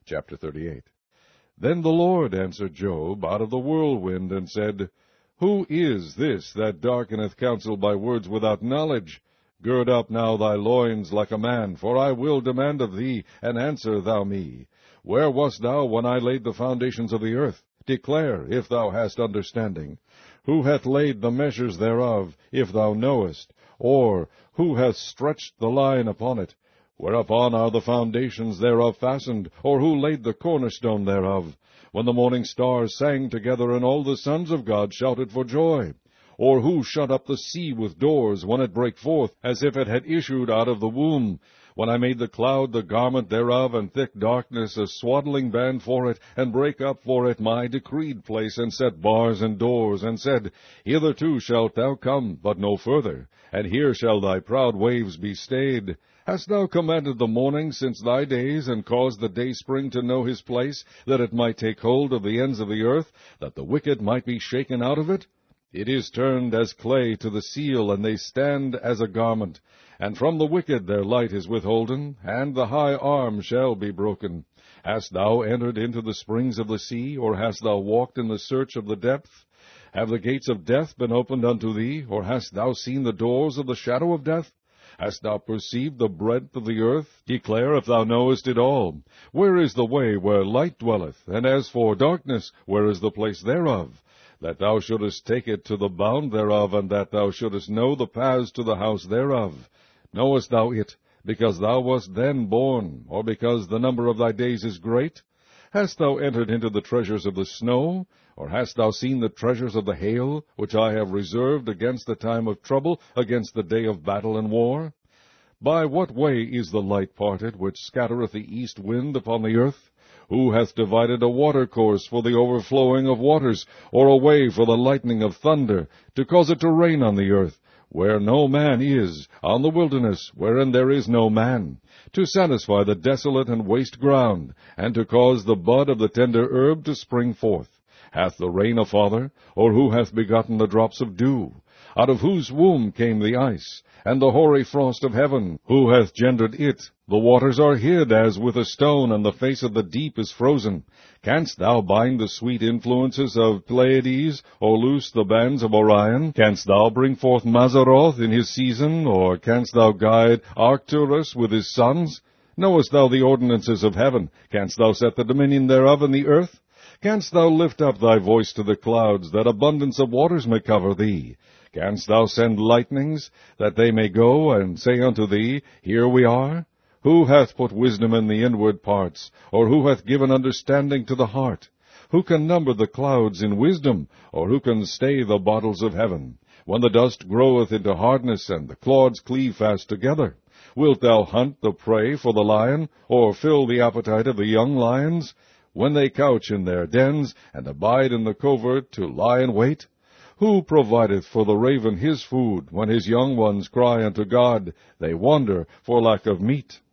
Chapter 38. Then the Lord answered Job out of the whirlwind, and said, Who is this that darkeneth counsel by words without knowledge? Gird up now thy loins like a man, for I will demand of thee, and answer thou me. Where wast thou when I laid the foundations of the earth? Declare, if thou hast understanding. Who hath laid the measures thereof, if thou knowest? Or who hath stretched the line upon it? Whereupon are the foundations thereof fastened? Or who laid the cornerstone thereof? When the morning stars sang together, and all the sons of God shouted for joy? Or who shut up the sea with doors, when it brake forth, as if it had issued out of the womb? When I made the cloud the garment thereof, and thick darkness a swaddling band for it, and brake up for it my decreed place, and set bars and doors, and said, Hitherto shalt thou come, but no further, and here shall thy proud waves be stayed. Hast thou commanded the morning since thy days, and caused the dayspring to know his place, that it might take hold of the ends of the earth, that the wicked might be shaken out of it? It is turned as clay to the seal, and they stand as a garment. And from the wicked their light is withholden, and the high arm shall be broken. Hast thou entered into the springs of the sea, or hast thou walked in the search of the depth? Have the gates of death been opened unto thee, or hast thou seen the doors of the shadow of death? Hast thou perceived the breadth of the earth? Declare if thou knowest it all. Where is the way where light dwelleth? And as for darkness, where is the place thereof? That thou shouldest take it to the bound thereof, and that thou shouldest know the paths to the house thereof. Knowest thou it, because thou wast then born, or because the number of thy days is great? Hast thou entered into the treasures of the snow? Or hast thou seen the treasures of the hail, which I have reserved against the time of trouble, against the day of battle and war? By what way is the light parted, which scattereth the east wind upon the earth? Who hath divided a watercourse for the overflowing of waters, or a way for the lightning of thunder, to cause it to rain on the earth, where no man is, on the wilderness, wherein there is no man, to satisfy the desolate and waste ground, and to cause the bud of the tender herb to spring forth? Hath the rain a father, or who hath begotten the drops of dew? Out of whose womb came the ice, and the hoary frost of heaven? Who hath gendered it? The waters are hid as with a stone, and the face of the deep is frozen. Canst thou bind the sweet influences of Pleiades, or loose the bands of Orion? Canst thou bring forth Mazzaroth in his season, or canst thou guide Arcturus with his sons? Knowest thou the ordinances of heaven? Canst thou set the dominion thereof in the earth? Canst thou lift up thy voice to the clouds, that abundance of waters may cover thee? Canst thou send lightnings, that they may go and say unto thee, Here we are? Who hath put wisdom in the inward parts, or who hath given understanding to the heart? Who can number the clouds in wisdom, or who can stay the bottles of heaven? When the dust groweth into hardness, and the clods cleave fast together, wilt thou hunt the prey for the lion, or fill the appetite of the young lions? When they couch in their dens, and abide in the covert to lie in wait? Who provideth for the raven his food, when his young ones cry unto God? They wander for lack of meat.